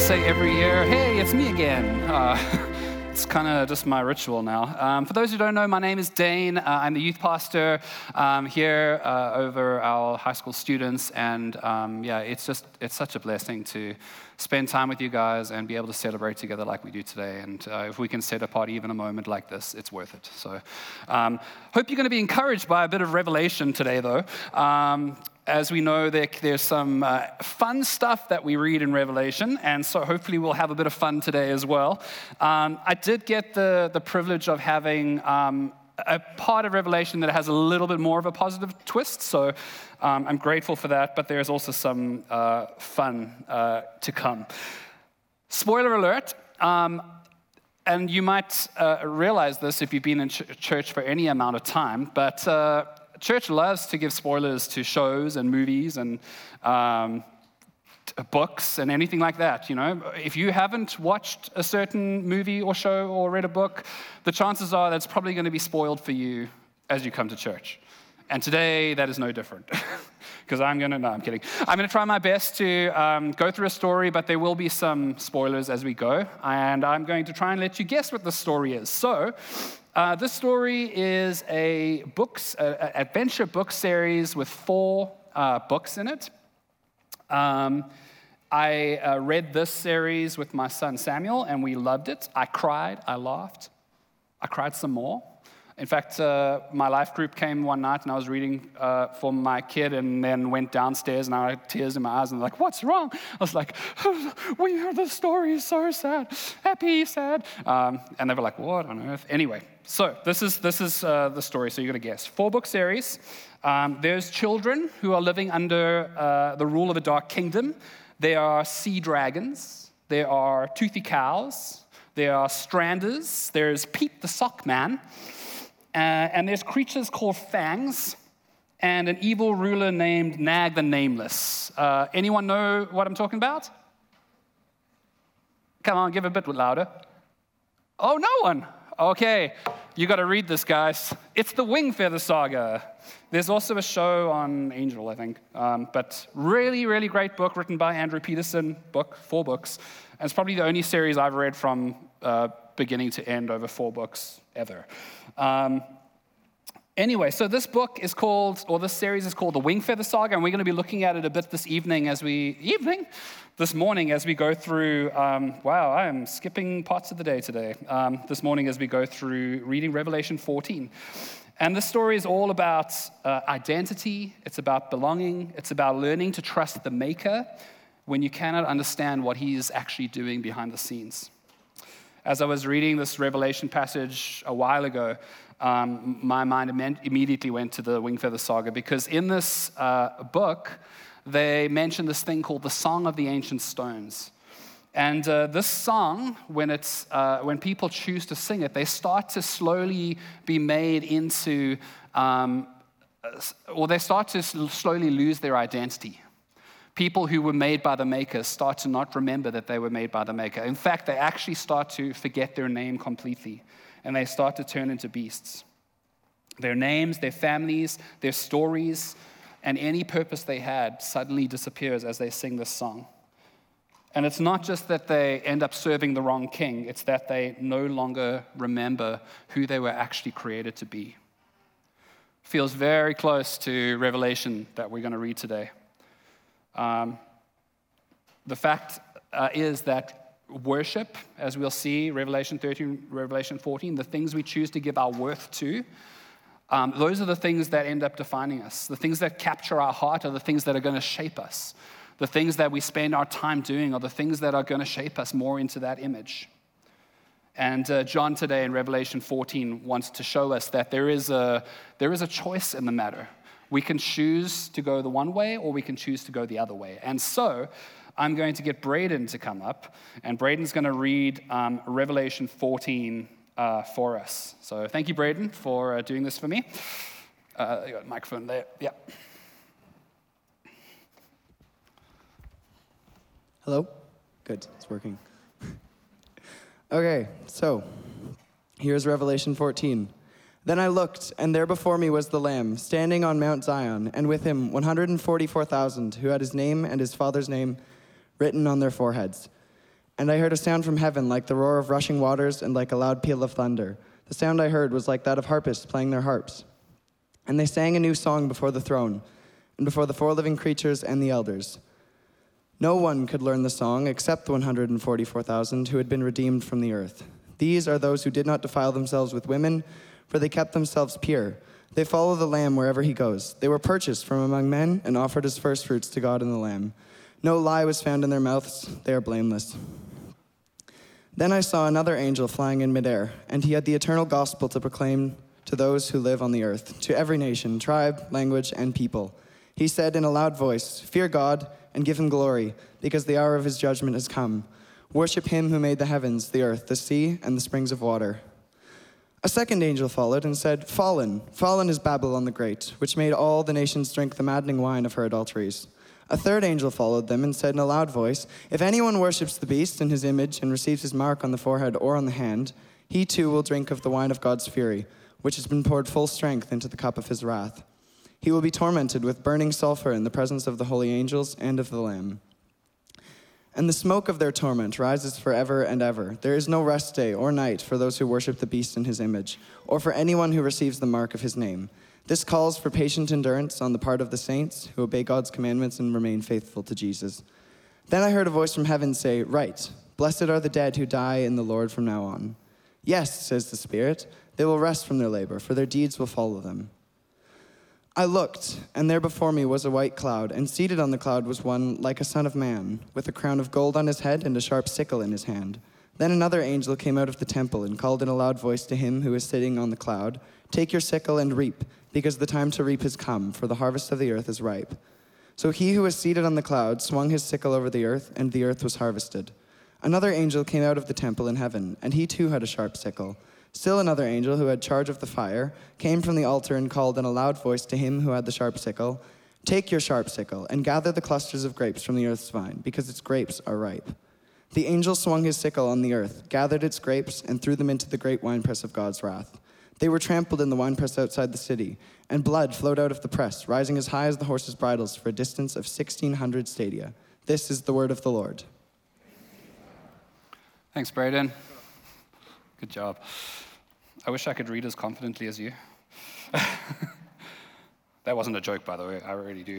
say every year, hey, it's me again. It's kind of just my ritual now. For those who don't know, my name is Dane. I'm the youth pastor here over our high school students. And it's such a blessing to spend time with you guys and be able to celebrate together like we do today. And if we can set apart even a moment like this, it's worth it. So hope you're going to be encouraged by a bit of revelation today, though. As we know, there's some fun stuff that we read in Revelation, and so hopefully we'll have a bit of fun today as well. I did get the privilege of having a part of Revelation that has a little bit more of a positive twist, so I'm grateful for that, but there's also some fun to come. Spoiler alert, and you might realize this if you've been in church for any amount of time, but church loves to give spoilers to shows and movies and books and anything like that. You know, if you haven't watched a certain movie or show or read a book, the chances are that's probably going to be spoiled for you as you come to church. And today, that is no different. Because I'm kidding. I'm going to try my best to go through a story, but there will be some spoilers as we go. And I'm going to try and let you guess what the story is. So, this story is an adventure book series with 4 books in it. I read this series with my son Samuel, and we loved it. I cried, I laughed, I cried some more. In fact, my life group came one night, and I was reading for my kid, and then went downstairs, and I had tears in my eyes, and they're like, "What's wrong?" I was like, "We heard the story, so sad, happy, sad," and they were like, "What on earth?" Anyway, so this is the story. So you're gonna guess. 4-book series. There's children who are living under the rule of a dark kingdom. There are sea dragons. There are toothy cows. There are stranders. There's Pete the Sock Man. And there's creatures called Fangs, and an evil ruler named Nag the Nameless. Anyone know what I'm talking about? Come on, give a bit louder. Oh, no one. Okay, you got to read this, guys. It's the Wingfeather Saga. There's also a show on Angel, I think. But really, really great book written by Andrew Peterson, 4 books. And it's probably the only series I've read from beginning to end over 4 books ever. Anyway, so this series is called The Wingfeather Saga, and we're going to be looking at it a bit this morning as we go through, wow, I am skipping parts of the day today, this morning as we go through reading Revelation 14. And this story is all about identity, it's about belonging, it's about learning to trust the Maker when you cannot understand what he is actually doing behind the scenes. As I was reading this Revelation passage a while ago, my mind immediately went to the Wingfeather Saga, because in this book, they mention this thing called the Song of the Ancient Stones. And this song, when people choose to sing it, they start to slowly be made into, or they start to slowly lose their identity. People who were made by the Maker start to not remember that they were made by the Maker. In fact, they actually start to forget their name completely, and they start to turn into beasts. Their names, their families, their stories, and any purpose they had suddenly disappears as they sing this song. And it's not just that they end up serving the wrong king, it's that they no longer remember who they were actually created to be. Feels very close to Revelation that we're going to read today. The fact is that worship, as we'll see, Revelation 13, Revelation 14, the things we choose to give our worth to, those are the things that end up defining us. The things that capture our heart are the things that are going to shape us. The things that we spend our time doing are the things that are going to shape us more into that image. And John today in Revelation 14 wants to show us that there is a choice in the matter. We can choose to go the one way, or we can choose to go the other way. And so I'm going to get Braden to come up, and Braden's going to read Revelation 14 for us. So thank you, Braden, for doing this for me. You got a microphone there. Yeah. Hello? Good, it's working. Okay, so here's Revelation 14. Then I looked, and there before me was the Lamb, standing on Mount Zion, and with him 144,000, who had his name and his father's name written on their foreheads. And I heard a sound from heaven like the roar of rushing waters and like a loud peal of thunder. The sound I heard was like that of harpists playing their harps. And they sang a new song before the throne and before the four living creatures and the elders. No one could learn the song except the 144,000 who had been redeemed from the earth. These are those who did not defile themselves with women, for they kept themselves pure. They follow the Lamb wherever he goes. They were purchased from among men and offered as firstfruits to God and the Lamb. No lie was found in their mouths. They are blameless. Then I saw another angel flying in midair, and he had the eternal gospel to proclaim to those who live on the earth, to every nation, tribe, language, and people. He said in a loud voice, "Fear God and give him glory, because the hour of his judgment has come. Worship him who made the heavens, the earth, the sea, and the springs of water." A second angel followed and said, "Fallen, fallen is Babylon the Great, which made all the nations drink the maddening wine of her adulteries." A third angel followed them and said in a loud voice, "If anyone worships the beast in his image and receives his mark on the forehead or on the hand, he too will drink of the wine of God's fury, which has been poured full strength into the cup of his wrath. He will be tormented with burning sulfur in the presence of the holy angels and of the Lamb. And the smoke of their torment rises forever and ever. There is no rest day or night for those who worship the beast in his image, or for anyone who receives the mark of his name. This calls for patient endurance on the part of the saints who obey God's commandments and remain faithful to Jesus." Then I heard a voice from heaven say, "Write, blessed are the dead who die in the Lord from now on." "Yes," says the Spirit, "they will rest from their labor, for their deeds will follow them." I looked, and there before me was a white cloud, and seated on the cloud was one like a son of man, with a crown of gold on his head and a sharp sickle in his hand. Then another angel came out of the temple and called in a loud voice to him who was sitting on the cloud, "Take your sickle and reap, because the time to reap has come, for the harvest of the earth is ripe." So he who was seated on the cloud swung his sickle over the earth, and the earth was harvested. Another angel came out of the temple in heaven, and he too had a sharp sickle. Still another angel, who had charge of the fire, came from the altar and called in a loud voice to him who had the sharp sickle, "Take your sharp sickle, and gather the clusters of grapes from the earth's vine, because its grapes are ripe." The angel swung his sickle on the earth, gathered its grapes, and threw them into the great winepress of God's wrath. They were trampled in the winepress outside the city, and blood flowed out of the press, rising as high as the horses' bridles for a distance of 1,600 stadia. This is the word of the Lord. Thanks, Braden. Good job. I wish I could read as confidently as you. That wasn't a joke, by the way. I really do.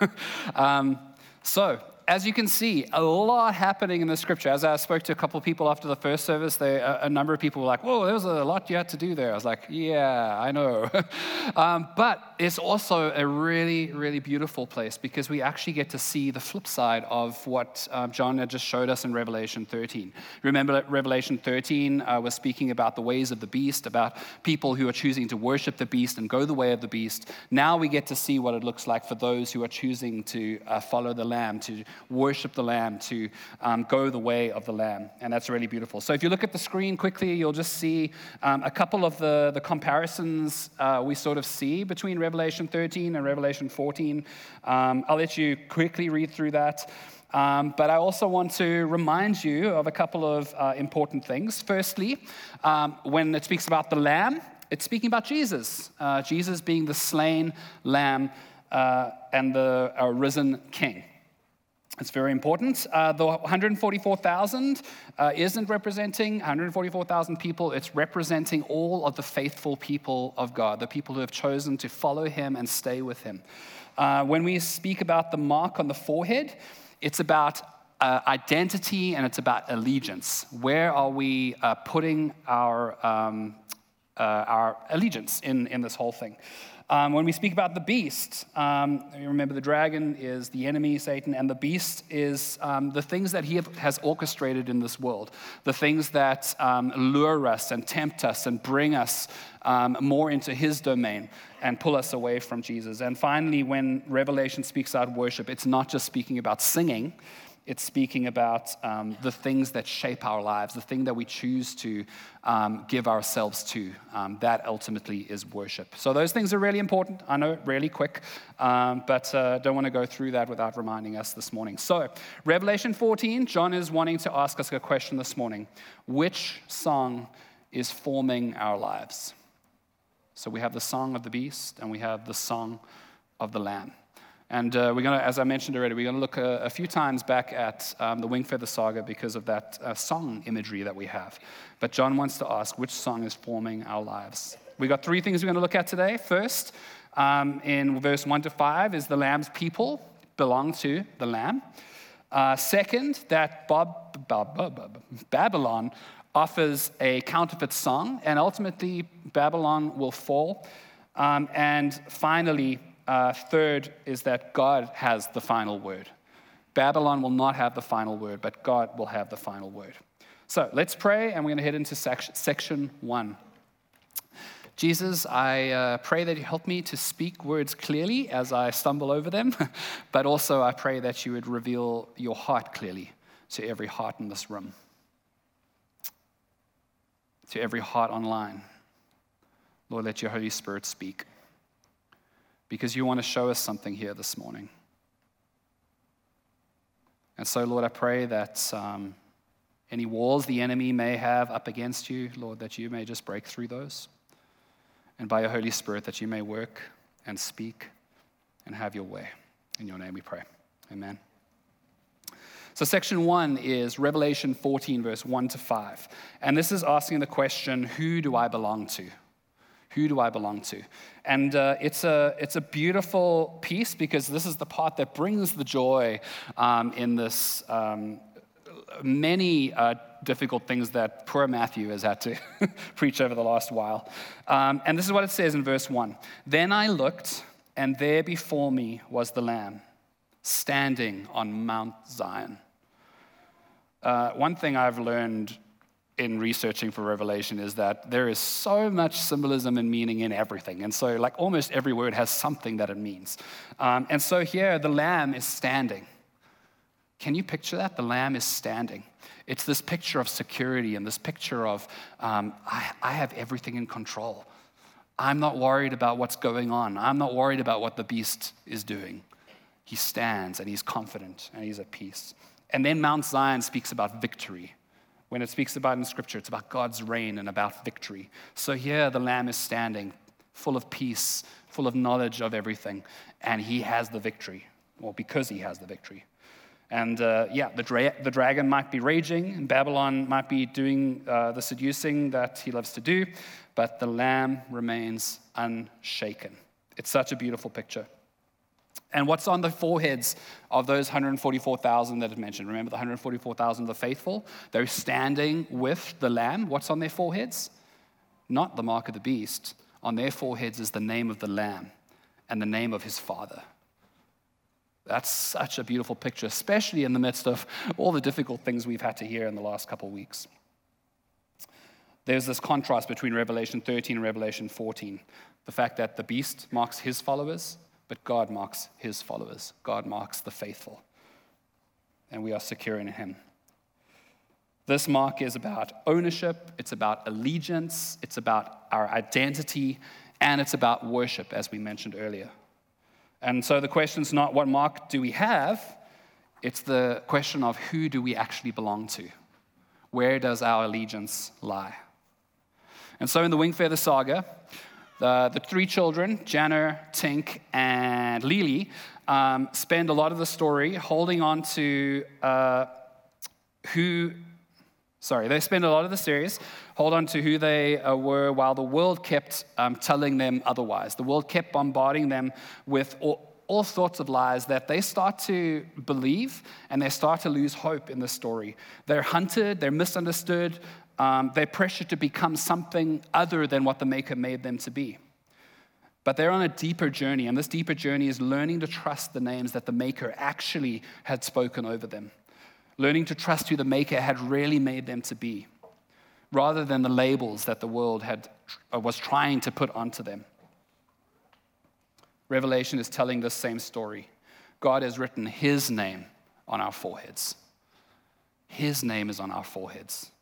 So, as you can see, a lot happening in the scripture. As I spoke to a couple of people after the first service, a number of people were like, "Whoa, there was a lot you had to do there." I was like, "Yeah, I know." But it's also a really, really beautiful place because we actually get to see the flip side of what John had just showed us in Revelation 13. Remember that Revelation 13 was speaking about the ways of the beast, about people who are choosing to worship the beast and go the way of the beast. Now we get to see what it looks like for those who are choosing to follow the Lamb, to worship the Lamb, to go the way of the Lamb. And that's really beautiful. So if you look at the screen quickly, you'll just see a couple of the comparisons we sort of see between Revelation 13 and Revelation 14. I'll let you quickly read through that. But I also want to remind you of a couple of important things. Firstly, when it speaks about the Lamb, it's speaking about Jesus. Jesus being the slain Lamb and the risen King. It's very important. The 144,000 isn't representing 144,000 people. It's representing all of the faithful people of God, the people who have chosen to follow him and stay with him. When we speak about the mark on the forehead, it's about identity and it's about allegiance. Where are we putting our allegiance in this whole thing? When we speak about the beast, remember the dragon is the enemy, Satan, and the beast is the things that he has orchestrated in this world, the things that lure us and tempt us and bring us more into his domain and pull us away from Jesus. And finally, when Revelation speaks out worship, it's not just speaking about singing. It's speaking about the things that shape our lives, the thing that we choose to give ourselves to. That ultimately is worship. So those things are really important. I know, really quick, but don't want to go through that without reminding us this morning. So Revelation 14, John is wanting to ask us a question this morning. Which song is forming our lives? So we have the song of the beast and we have the song of the Lamb. And we're going to, as I mentioned already, we're going to look a few times back at the Wingfeather Saga because of that song imagery that we have. But John wants to ask, which song is forming our lives? We got three things we're going to look at today. First, in verse 1 to 5, is the Lamb's people belong to the Lamb. Second, that Babylon offers a counterfeit song, and ultimately Babylon will fall. And finally, third is that God has the final word. Babylon will not have the final word, but God will have the final word. So let's pray, and we're going to head into section 1. Jesus, I pray that you help me to speak words clearly as I stumble over them, but also I pray that you would reveal your heart clearly to every heart in this room, to every heart online. Lord, let your Holy Spirit speak, because you want to show us something here this morning. And so, Lord, I pray that any walls the enemy may have up against you, Lord, that you may just break through those. And by your Holy Spirit, that you may work and speak and have your way. In your name we pray. Amen. So section 1 is Revelation 14, verse 1 to 5. And this is asking the question, who do I belong to? Who do I belong to? And it's a beautiful piece, because this is the part that brings the joy in this many difficult things that poor Matthew has had to preach over the last while. And this is what it says in verse 1. Then I looked, and there before me was the Lamb, standing on Mount Zion. One thing I've learned in researching for Revelation is that there is so much symbolism and meaning in everything. And so like almost every word has something that it means. And so here the Lamb is standing. Can you picture that? The Lamb is standing. It's this picture of security and this picture of, I have everything in control. I'm not worried about what's going on. I'm not worried about what the beast is doing. He stands and he's confident and he's at peace. And then Mount Zion speaks about victory. When it speaks about in Scripture, it's about God's reign and about victory. So here the Lamb is standing, full of peace, full of knowledge of everything, and he has the victory, or because he has the victory. And the dragon might be raging, and Babylon might be doing the seducing that he loves to do, but the Lamb remains unshaken. It's such a beautiful picture. And what's on the foreheads of those 144,000 that it mentioned? Remember the 144,000 of the faithful? They're standing with the Lamb. What's on their foreheads? Not the mark of the beast. On their foreheads is the name of the Lamb and the name of his Father. That's such a beautiful picture, especially in the midst of all the difficult things we've had to hear in the last couple of weeks. There's this contrast between Revelation 13 and Revelation 14. The fact that the beast marks his followers, but God marks his followers. God marks the faithful. And we are secure in him. This mark is about ownership, it's about allegiance, it's about our identity, and it's about worship, as we mentioned earlier. And so the question's not what mark do we have, it's the question of who do we actually belong to? Where does our allegiance lie? And so in the Wingfeather Saga, the three children, Janner, Tink, and Lily, spend a lot of the story holding on to they spend a lot of the series hold on to who they were, while the world kept telling them otherwise. The world kept bombarding them with all sorts of lies that they start to believe, and they start to lose hope in the story. They're hunted, they're misunderstood, they're pressured to become something other than what the Maker made them to be. But they're on a deeper journey, and this deeper journey is learning to trust the names that the Maker actually had spoken over them. Learning to trust who the Maker had really made them to be, rather than the labels that the world was trying to put onto them. Revelation is telling this same story. God has written his name on our foreheads. His name is on our foreheads.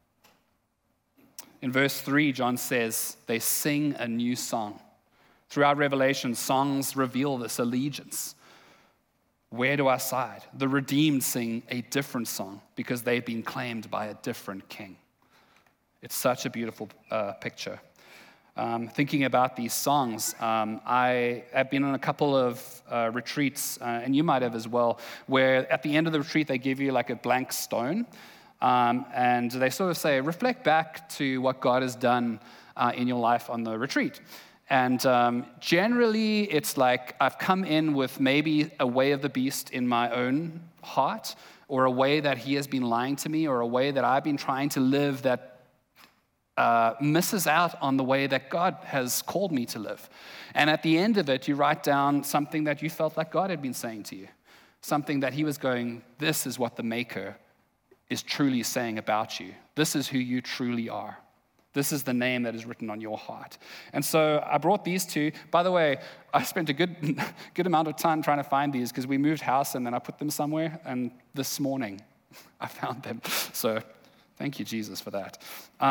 In verse 3, John says, they sing a new song. Throughout Revelation, songs reveal this allegiance. Where do I side? The redeemed sing a different song because they've been claimed by a different king. It's such a beautiful picture. thinking about these songs. I have been on a couple of retreats, and you might have as well, where at the end of the retreat, they give you like a blank stone, and they sort of say, reflect back to what God has done in your life on the retreat. And generally, it's like I've come in with maybe a way of the beast in my own heart, or a way that he has been lying to me, or a way that I've been trying to live that misses out on the way that God has called me to live. And at the end of it, you write down something that you felt like God had been saying to you, something that he was going, this is what the Maker is truly saying about you. This is who you truly are. This is the name that is written on your heart. And so I brought these two. By the way, I spent a good amount of time trying to find these because we moved house and then I put them somewhere. And this morning, I found them. So thank you, Jesus, for that.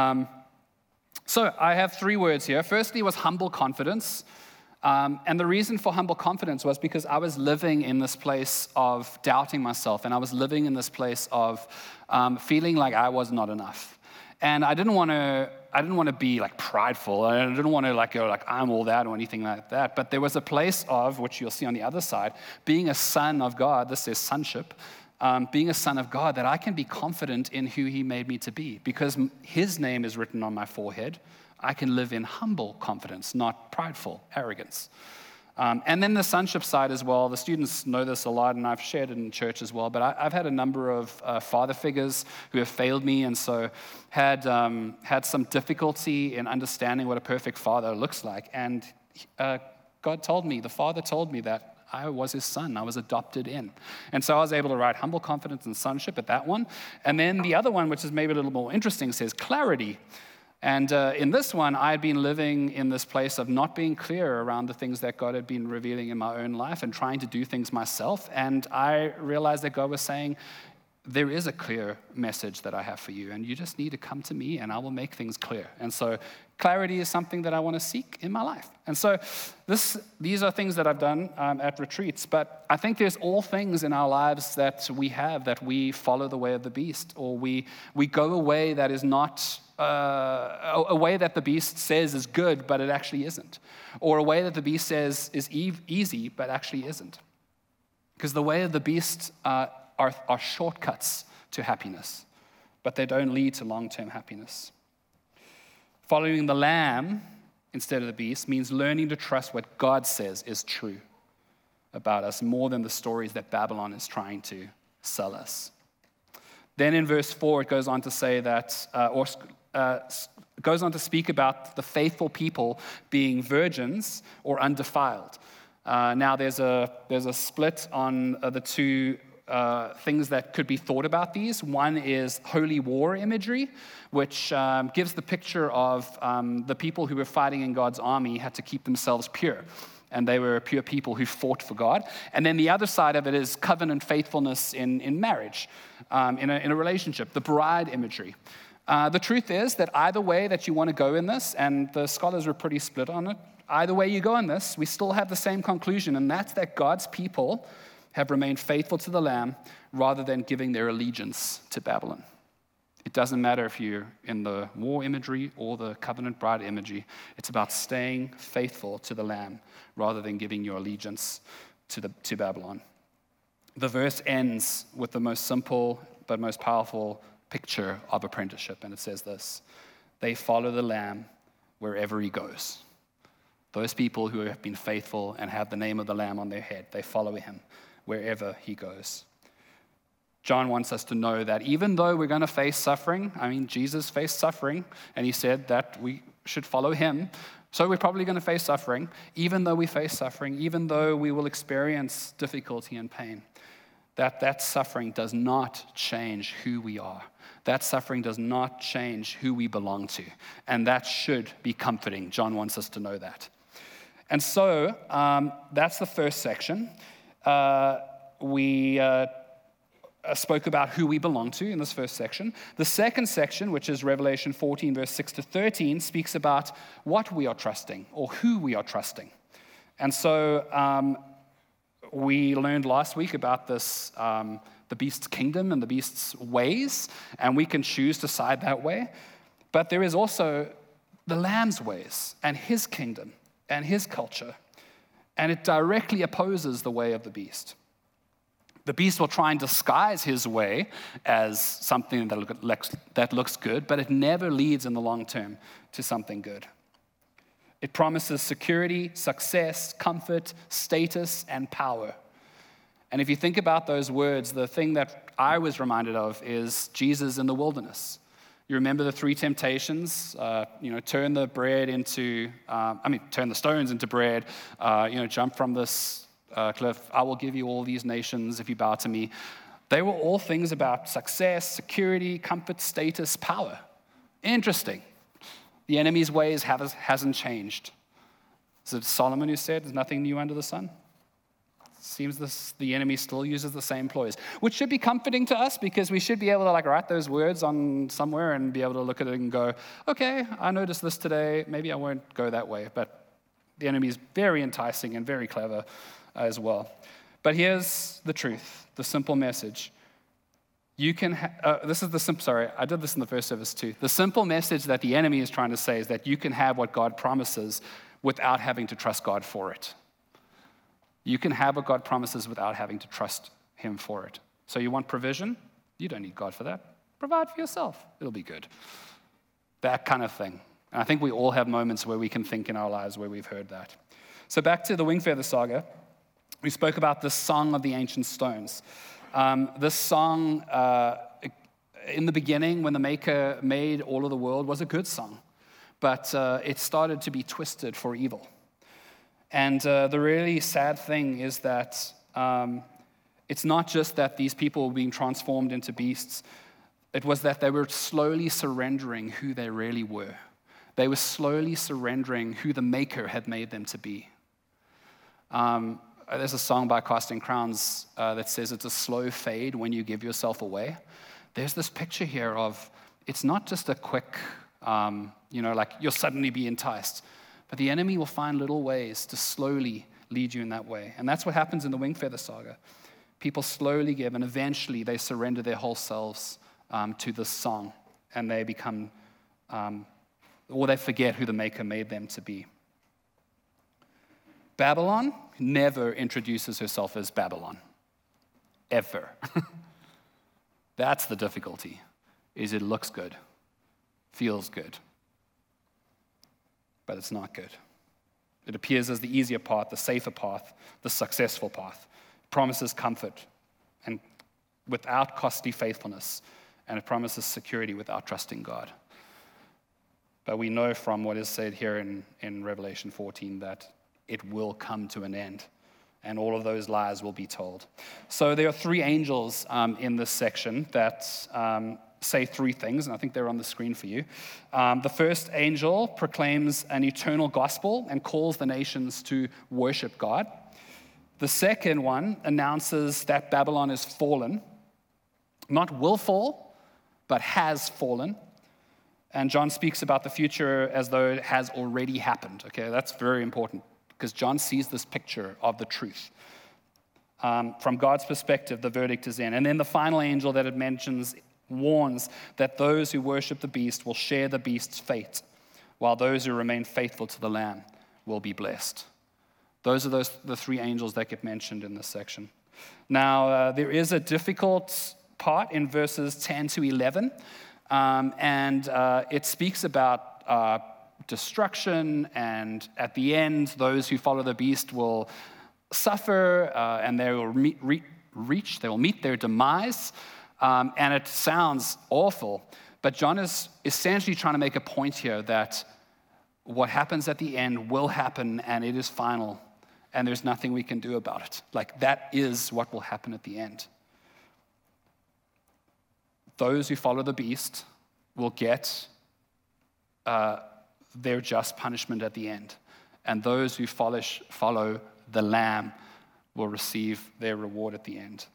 So I have 3 words here. Firstly was humble confidence. And the reason for humble confidence was because I was living in this place of doubting myself. And I was living in this place of feeling like I was not enough. And I didn't want to be like prideful. I didn't want to like go like I'm all that or anything like that. But there was a place of, which you'll see on the other side, being a son of God. This is sonship. Being a son of God, that I can be confident in who he made me to be. Because his name is written on my forehead, I can live in humble confidence, not prideful arrogance. And then the sonship side as well, the students know this a lot, and I've shared it in church as well, but I've had a number of father figures who have failed me, and so had some difficulty in understanding what a perfect father looks like. And God told me, the Father told me that I was his son. I was adopted in. And so I was able to write humble confidence and sonship at that one. And then the other one, which is maybe a little more interesting, says clarity. And in this one, I had been living in this place of not being clear around the things that God had been revealing in my own life and trying to do things myself. And I realized that God was saying, there is a clear message that I have for you, and you just need to come to me and I will make things clear. And so clarity is something that I want to seek in my life. And so these are things that I've done at retreats, but I think there's all things in our lives that we have, that we follow the way of the beast, or we go a way that is not a way that the beast says is good, but it actually isn't. Or a way that the beast says is easy, but actually isn't. Because the way of the beast are shortcuts to happiness, but they don't lead to long-term happiness. Following the lamb instead of the beast means learning to trust what God says is true about us more than the stories that Babylon is trying to sell us. Then in verse 4, it goes on to say that, goes on to speak about the faithful people being virgins or undefiled. Now there's a split on the two things that could be thought about these. One is holy war imagery, which gives the picture of the people who were fighting in God's army had to keep themselves pure. And they were pure people who fought for God. And then the other side of it is covenant faithfulness in marriage, in a relationship, the bride imagery. The truth is that either way that you want to go in this, and the scholars were pretty split on it, either way you go in this, we still have the same conclusion, and that's that God's people have remained faithful to the Lamb rather than giving their allegiance to Babylon. It doesn't matter if you're in the war imagery or the covenant bride imagery. It's about staying faithful to the Lamb rather than giving your allegiance to Babylon. The verse ends with the most simple but most powerful picture of apprenticeship, and it says this: they follow the Lamb wherever he goes. Those people who have been faithful and have the name of the Lamb on their head, they follow him wherever he goes. John wants us to know that even though we're going to face suffering, Jesus faced suffering, and he said that we should follow him. So we're probably going to face suffering. Even though we face suffering, even though we will experience difficulty and pain, that suffering does not change who we are. That suffering does not change who we belong to. And that should be comforting. John wants us to know that. And so that's the first section. We spoke about who we belong to in this first section. The second section, which is Revelation 14, verse 6 to 13, speaks about what we are trusting or who we are trusting. And so we learned last week about this, the beast's kingdom and the beast's ways, and we can choose to side that way. But there is also the Lamb's ways and his kingdom and his culture, and it directly opposes the way of the beast. The beast will try and disguise his way as something that looks good, but it never leads in the long term to something good. It promises security, success, comfort, status, and power. And if you think about those words, the thing that I was reminded of is Jesus in the wilderness. You remember the three temptations, turn the stones into bread, jump from this cliff, I will give you all these nations if you bow to me. They were all things about success, security, comfort, status, power. Interesting. The enemy's ways hasn't changed. Is it Solomon who said there's nothing new under the sun? Seems the enemy still uses the same ploys, which should be comforting to us because we should be able to write those words on somewhere and be able to look at it and go, okay, I noticed this today, maybe I won't go that way. But the enemy is very enticing and very clever as well. But here's the truth, the simple message. I did this in the first service too. The simple message that the enemy is trying to say is that you can have what God promises without having to trust God for it. You can have what God promises without having to trust him for it. So you want provision? You don't need God for that. Provide for yourself. It'll be good. That kind of thing. And I think we all have moments where we can think in our lives where we've heard that. So back to the Wingfeather Saga. We spoke about the Song of the Ancient Stones. This song, in the beginning, when the Maker made all of the world, was a good song. But it started to be twisted for evil. And the really sad thing is that it's not just that these people were being transformed into beasts. It was that they were slowly surrendering who they really were. They were slowly surrendering who the Maker had made them to be. There's a song by Casting Crowns that says it's a slow fade when you give yourself away. There's this picture here of it's not just a quick, you'll suddenly be enticed. But the enemy will find little ways to slowly lead you in that way. And that's what happens in the Wingfeather Saga. People slowly give, and eventually they surrender their whole selves to this song. And they become, or they forget who the Maker made them to be. Babylon never introduces herself as Babylon. Ever. That's the difficulty, is it looks good, feels good. But it's not good. It appears as the easier path, the safer path, the successful path. It promises comfort and without costly faithfulness, and it promises security without trusting God. But we know from what is said here in Revelation 14 that it will come to an end, and all of those lies will be told. So there are three angels in this section that say three things, and I think they're on the screen for you. The first angel proclaims an eternal gospel and calls the nations to worship God. The second one announces that Babylon is fallen, not will fall, but has fallen. And John speaks about the future as though it has already happened. Okay, that's very important because John sees this picture of the truth. From God's perspective, the verdict is in. And then the final angel that it mentions warns that those who worship the beast will share the beast's fate, while those who remain faithful to the Lamb will be blessed. Those are the three angels that get mentioned in this section. Now, there is a difficult part in verses 10 to 11, and it speaks about destruction, and at the end, those who follow the beast will suffer, and they will meet their demise. And it sounds awful, but John is essentially trying to make a point here that what happens at the end will happen, and it is final, and there's nothing we can do about it. That is what will happen at the end. Those who follow the beast will get their just punishment at the end, and those who follow the Lamb will receive their reward at the end.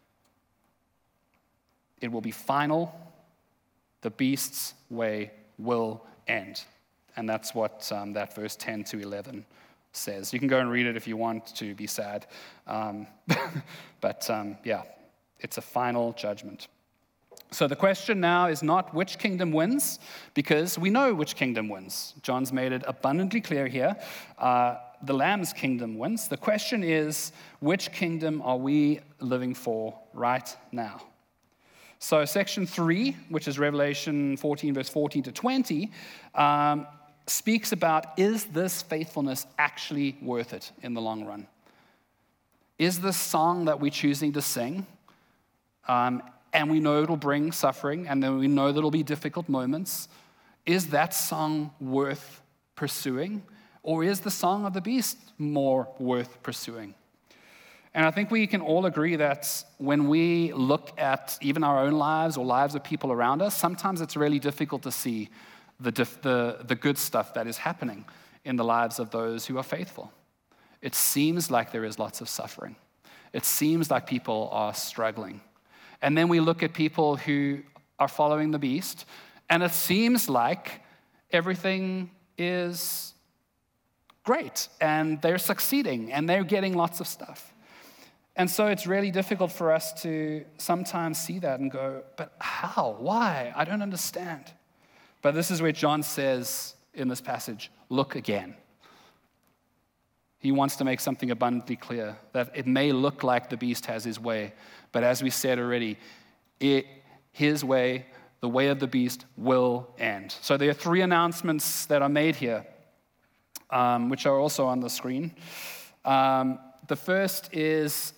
It will be final. The beast's way will end. And that's what that verse 10 to 11 says. You can go and read it if you want to be sad. But it's a final judgment. So the question now is not which kingdom wins, because we know which kingdom wins. John's made it abundantly clear here. The Lamb's kingdom wins. The question is, which kingdom are we living for right now? So section 3, which is Revelation 14, verse 14 to 20, speaks about, is this faithfulness actually worth it in the long run? Is this song that we're choosing to sing, and we know it'll bring suffering, and then we know there'll be difficult moments, is that song worth pursuing? Or is the song of the beast more worth pursuing? And I think we can all agree that when we look at even our own lives or lives of people around us, sometimes it's really difficult to see the good stuff that is happening in the lives of those who are faithful. It seems like there is lots of suffering. It seems like people are struggling. And then we look at people who are following the beast, and it seems like everything is great, and they're succeeding, and they're getting lots of stuff. And so it's really difficult for us to sometimes see that and go, but how? Why? I don't understand. But this is where John says in this passage, look again. He wants to make something abundantly clear, that it may look like the beast has his way, but as we said already, his way, the way of the beast, will end. So there are 3 announcements that are made here, which are also on the screen. The first is,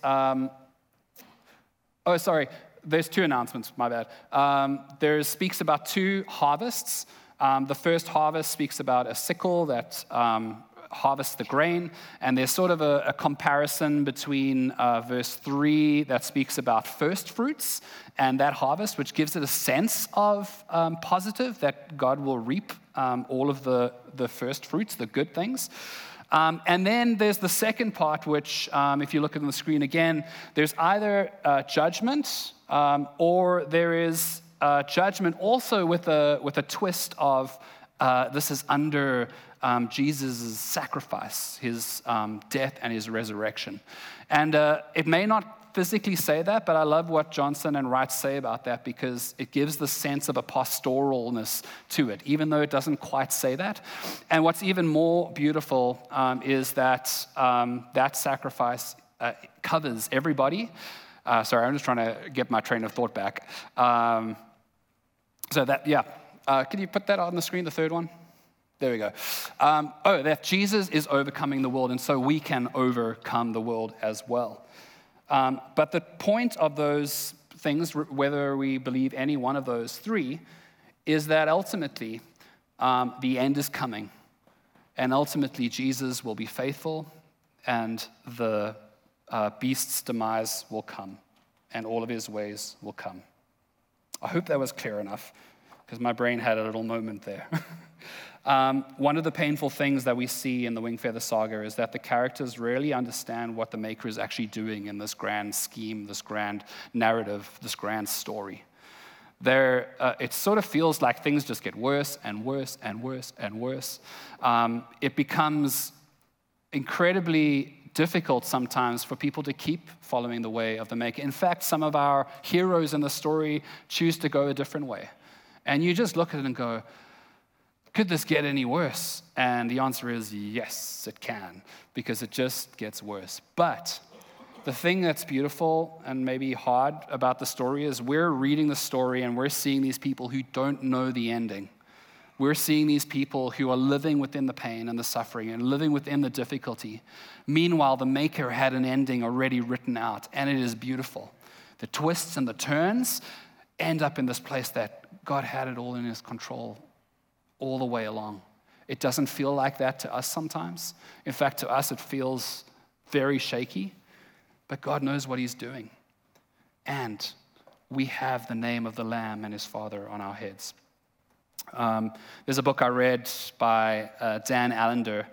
there's 2 announcements, my bad. There speaks about 2 harvests. The first harvest speaks about a sickle that harvest the grain, and there's sort of a comparison between verse 3 that speaks about first fruits and that harvest, which gives it a sense of positive, that God will reap all of the first fruits, the good things. And then there's the second part, which, if you look at the screen again, there's either judgment or there is judgment also with a twist of this is under Jesus' sacrifice, his death and his resurrection. And it may not physically say that, but I love what Johnson and Wright say about that, because it gives the sense of a pastoralness to it, even though it doesn't quite say that. And what's even more beautiful is that that sacrifice covers everybody. Sorry, I'm just trying to get my train of thought back. Can you put that on the screen, the third one? There we go. That Jesus is overcoming the world, and so we can overcome the world as well. But the point of those things, whether we believe any one of those 3, is that ultimately the end is coming, and ultimately Jesus will be faithful, and the beast's demise will come, and all of his ways will come. I hope that was clear enough, because my brain had a little moment there. One of the painful things that we see in the Wingfeather saga is that the characters really understand what the Maker is actually doing in this grand scheme, this grand narrative, this grand story. It sort of feels like things just get worse and worse and worse and worse. It becomes incredibly difficult sometimes for people to keep following the way of the Maker. In fact, some of our heroes in the story choose to go a different way. And you just look at it and go, could this get any worse? And the answer is yes, it can, because it just gets worse. But the thing that's beautiful and maybe hard about the story is we're reading the story and we're seeing these people who don't know the ending. We're seeing these people who are living within the pain and the suffering and living within the difficulty. Meanwhile, the Maker had an ending already written out, and it is beautiful. The twists and the turns end up in this place that God had it all in his control all the way along. It doesn't feel like that to us sometimes. In fact, to us, it feels very shaky, but God knows what he's doing. And we have the name of the Lamb and his Father on our heads. There's a book I read by Dan Allender,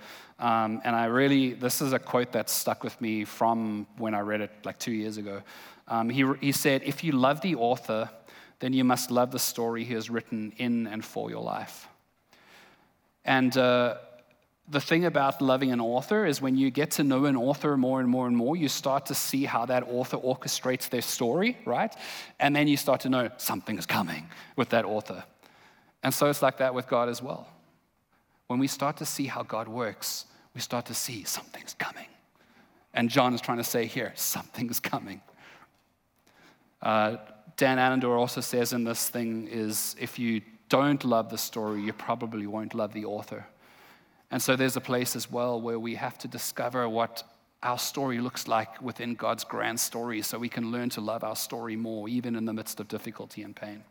and this is a quote that stuck with me from when I read it like 2 years ago. He said, if you love the author, then you must love the story he has written in and for your life. And the thing about loving an author is when you get to know an author more and more and more, you start to see how that author orchestrates their story, right? And then you start to know something is coming with that author. And so it's like that with God as well. When we start to see how God works, we start to see something's coming. And John is trying to say here, something's coming. Dan Allendore also says in this thing is, if you don't love the story, you probably won't love the author. And so there's a place as well where we have to discover what our story looks like within God's grand story so we can learn to love our story more, even in the midst of difficulty and pain.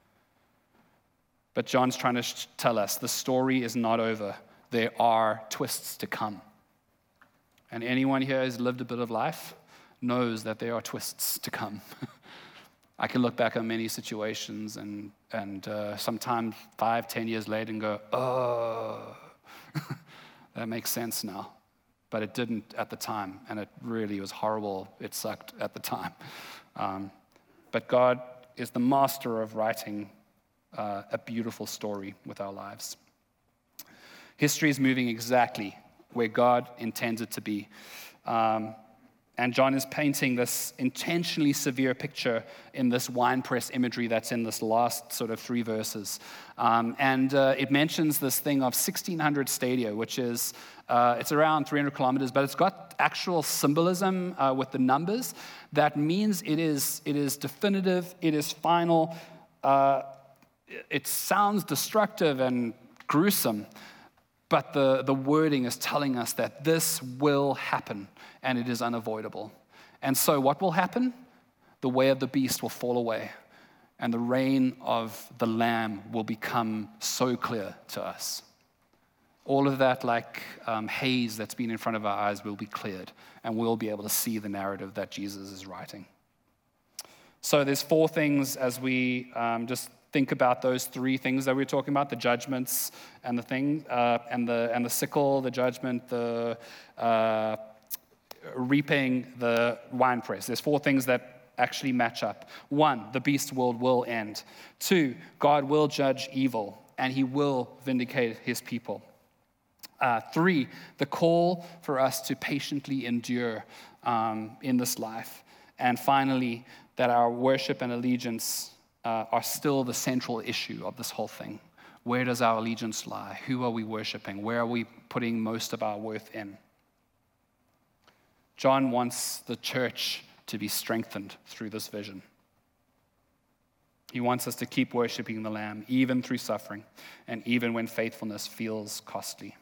But John's trying to tell us the story is not over. There are twists to come. And anyone here who's lived a bit of life knows that there are twists to come. I can look back on many situations and sometimes 5-10 years later and go, oh, that makes sense now. But it didn't at the time, and it really was horrible. It sucked at the time. But God is the master of writing a beautiful story with our lives. History is moving exactly where God intends it to be. And John is painting this intentionally severe picture in this winepress imagery that's in this last sort of 3 verses. It mentions this thing of 1,600 stadia, which is, it's around 300 kilometers, but it's got actual symbolism with the numbers. That means it is definitive, it is final. It sounds destructive and gruesome, but the wording is telling us that this will happen, and it is unavoidable. And so what will happen? The way of the beast will fall away, and the reign of the Lamb will become so clear to us. All of that haze that's been in front of our eyes will be cleared, and we'll be able to see the narrative that Jesus is writing. So there's 4 things as we just think about those 3 things that we were talking about: the judgments and the thing, and the sickle, the judgment, the reaping, the winepress. There's 4 things that actually match up. 1, the beast world will end. 2, God will judge evil, and he will vindicate his people. 3, the call for us to patiently endure in this life. And finally, that our worship and allegiance are still the central issue of this whole thing. Where does our allegiance lie? Who are we worshiping? Where are we putting most of our worth in? John wants the church to be strengthened through this vision. He wants us to keep worshiping the Lamb, even through suffering, and even when faithfulness feels costly.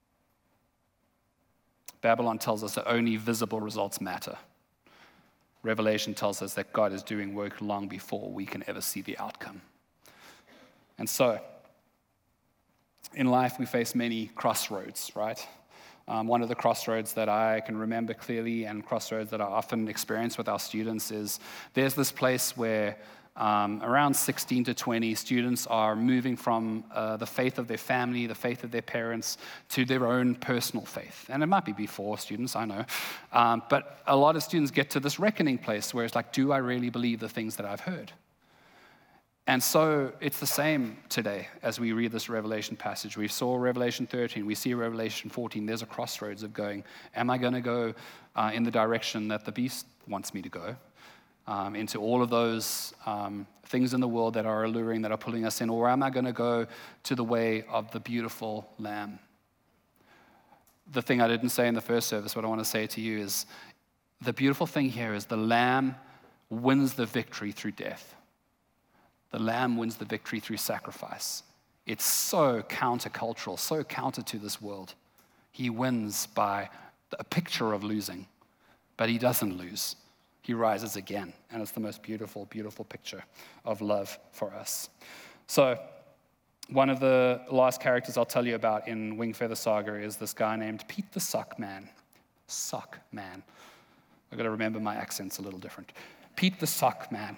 Babylon tells us that only visible results matter. Revelation tells us that God is doing work long before we can ever see the outcome. And so, in life, we face many crossroads, right? One of the crossroads that I can remember clearly, and crossroads that I often experience with our students, is there's this place where around 16 to 20 students are moving from the faith of their family, the faith of their parents, to their own personal faith. And it might be before students, I know. But a lot of students get to this reckoning place where it's like, do I really believe the things that I've heard? And so it's the same today as we read this Revelation passage. We saw Revelation 13, we see Revelation 14. There's a crossroads of going, am I going to go in the direction that the beast wants me to go? Into all of those things in the world that are alluring, that are pulling us in, or am I going to go to the way of the beautiful Lamb? The thing I didn't say in the first service, what I want to say to you is, the beautiful thing here is the Lamb wins the victory through death. The Lamb wins the victory through sacrifice. It's so countercultural, so counter to this world. He wins by a picture of losing, but he doesn't lose. He rises again, and it's the most beautiful, beautiful picture of love for us. So, one of the last characters I'll tell you about in Wingfeather Saga is this guy named Pete the Sock Man. Sock Man. I've got to remember my accent's a little different. Pete the Sock Man.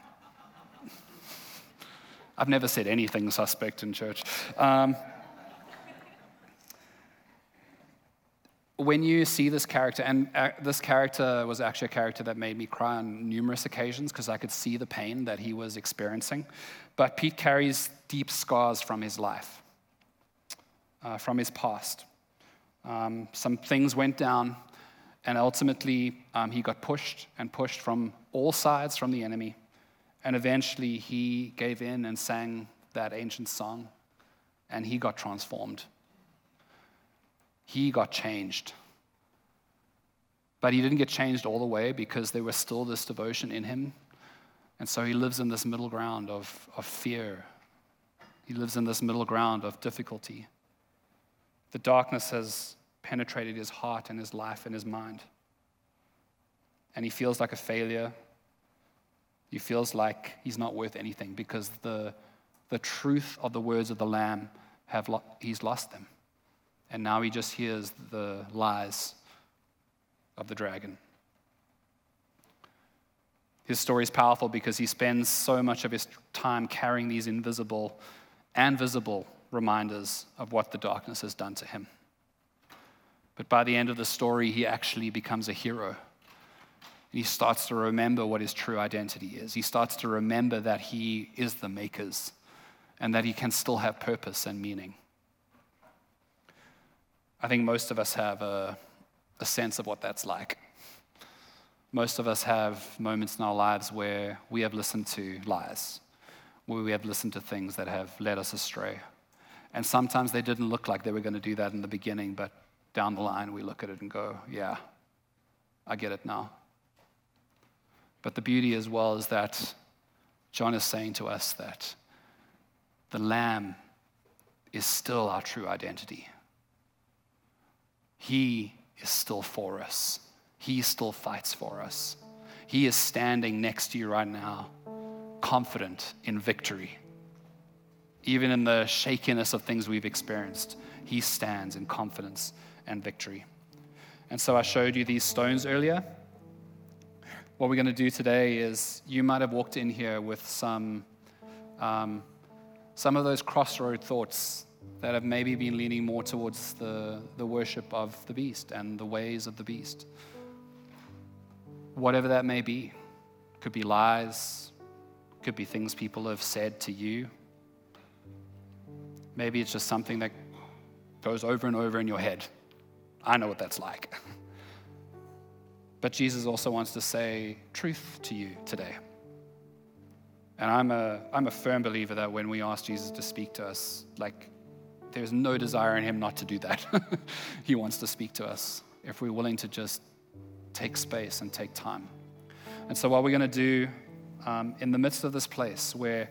I've never said anything suspect in church. When you see this character, and this character was actually a character that made me cry on numerous occasions because I could see the pain that he was experiencing. But Pete carries deep scars from his life, from his past. Some things went down, and ultimately he got pushed and pushed from all sides from the enemy. And eventually he gave in and sang that ancient song, and he got transformed. He got changed. But he didn't get changed all the way because there was still this devotion in him. And so he lives in this middle ground of fear. He lives in this middle ground of difficulty. The darkness has penetrated his heart and his life and his mind. And he feels like a failure. He feels like he's not worth anything because the truth of the words of the Lamb, he's lost them. And now he just hears the lies of the dragon. His story is powerful because he spends so much of his time carrying these invisible and visible reminders of what the darkness has done to him. But by the end of the story, he actually becomes a hero. He starts to remember what his true identity is. He starts to remember that he is the Maker's and that he can still have purpose and meaning. I think most of us have a sense of what that's like. Most of us have moments in our lives where we have listened to lies, where we have listened to things that have led us astray. And sometimes they didn't look like they were going to do that in the beginning, but down the line we look at it and go, yeah, I get it now. But the beauty as well is that John is saying to us that the Lamb is still our true identity. He is still for us. He still fights for us. He is standing next to you right now, confident in victory. Even in the shakiness of things we've experienced, he stands in confidence and victory. And so I showed you these stones earlier. What we're going to do today is you might have walked in here with some of those crossroad thoughts that have maybe been leaning more towards the worship of the beast and the ways of the beast. Whatever that may be. Could be lies, could be things people have said to you. Maybe it's just something that goes over and over in your head. I know what that's like. But Jesus also wants to say truth to you today. And I'm a firm believer that when we ask Jesus to speak to us, like, there's no desire in him not to do that. He wants to speak to us if we're willing to just take space and take time. And so what we're going to do in the midst of this place where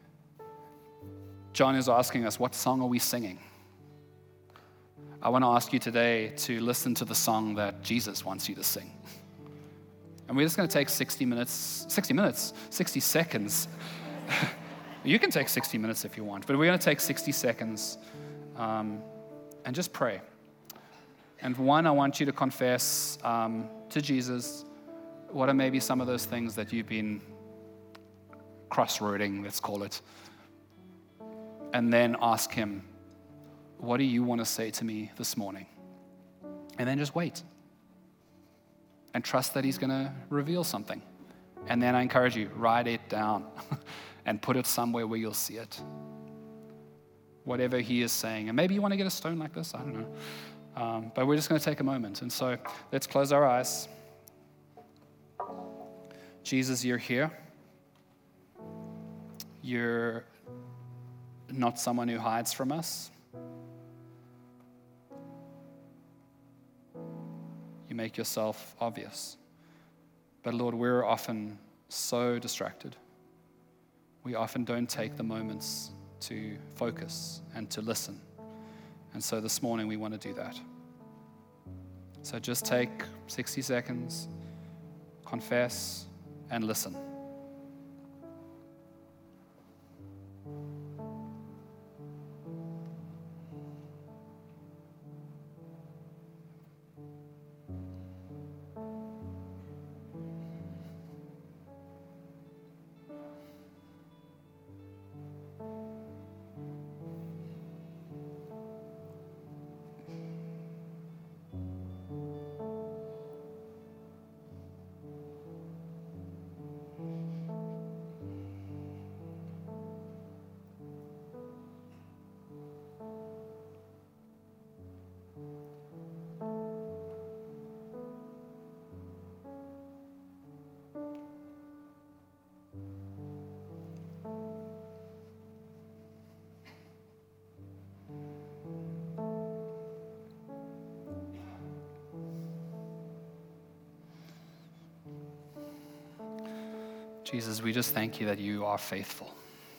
John is asking us, what song are we singing? I want to ask you today to listen to the song that Jesus wants you to sing. And we're just going to take 60 seconds. You can take 60 minutes if you want, but we're going to take 60 seconds and just pray. And one, I want you to confess to Jesus what are maybe some of those things that you've been crossroading, let's call it. And then ask him, what do you want to say to me this morning? And then just wait. And trust that he's going to reveal something. And then I encourage you, write it down and put it somewhere where you'll see it. Whatever he is saying. And maybe you want to get a stone like this, I don't know. But we're just going to take a moment. And so let's close our eyes. Jesus, you're here. You're not someone who hides from us. You make yourself obvious. But Lord, we're often so distracted. We often don't take the moments to focus and to listen. And so this morning we want to do that. So just take 60 seconds, confess, and listen. Jesus, we just thank you that you are faithful.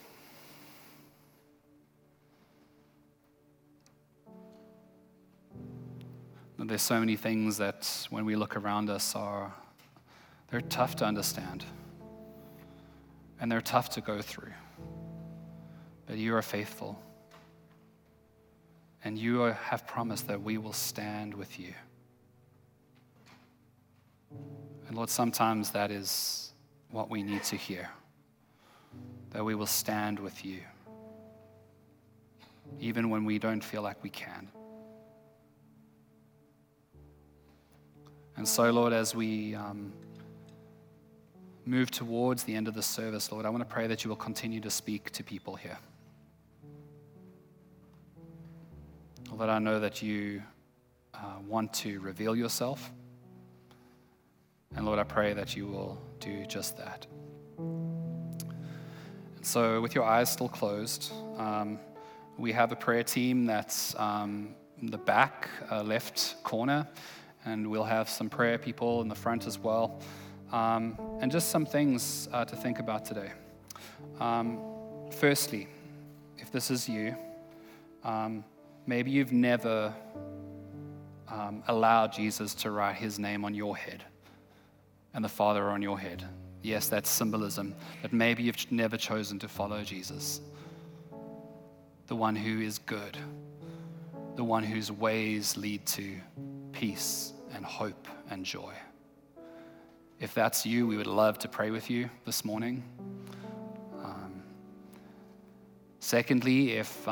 There's so many things that when we look around us they're tough to understand. And they're tough to go through. But you are faithful. And you have promised that we will stand with you. And Lord, sometimes that is what we need to hear. That we will stand with you. Even when we don't feel like we can. And so, Lord, as we move towards the end of the service, Lord, I want to pray that you will continue to speak to people here. Lord, I know that you want to reveal yourself. And Lord, I pray that you will do just that. And so with your eyes still closed, we have a prayer team that's in the back left corner. And we'll have some prayer people in the front as well. And just some things to think about today. Firstly, if this is you, maybe you've never allowed Jesus to write his name on your head and the Father on your head. Yes, that's symbolism, but maybe you've never chosen to follow Jesus, the one who is good, the one whose ways lead to peace and hope and joy. If that's you, we would love to pray with you this morning. Secondly, if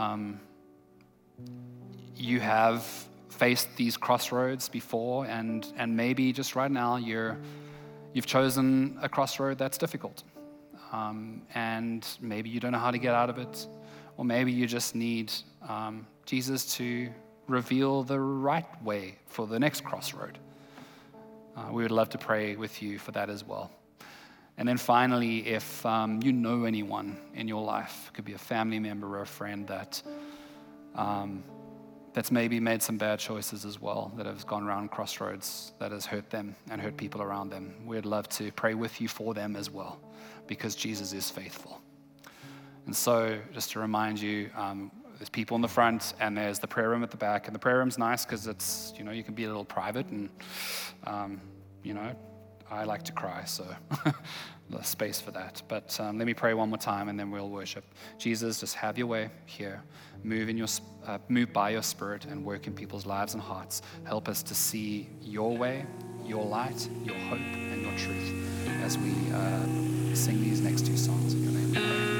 you have faced these crossroads before and maybe just right now you've chosen a crossroad that's difficult, and maybe you don't know how to get out of it, or maybe you just need Jesus to reveal the right way for the next crossroad. We would love to pray with you for that as well. And then finally, if you know anyone in your life, it could be a family member or a friend that's maybe made some bad choices as well, that has gone around crossroads, that has hurt them and hurt people around them. We'd love to pray with you for them as well, because Jesus is faithful. And so just to remind you, there's people in the front and there's the prayer room at the back. And the prayer room's nice because it's, you can be a little private and, I like to cry, so there's space for that. But let me pray one more time and then we'll worship. Jesus, just have your way here. Move by your Spirit and work in people's lives and hearts. Help us to see your way, your light, your hope, and your truth as we sing these next two songs in your name we pray.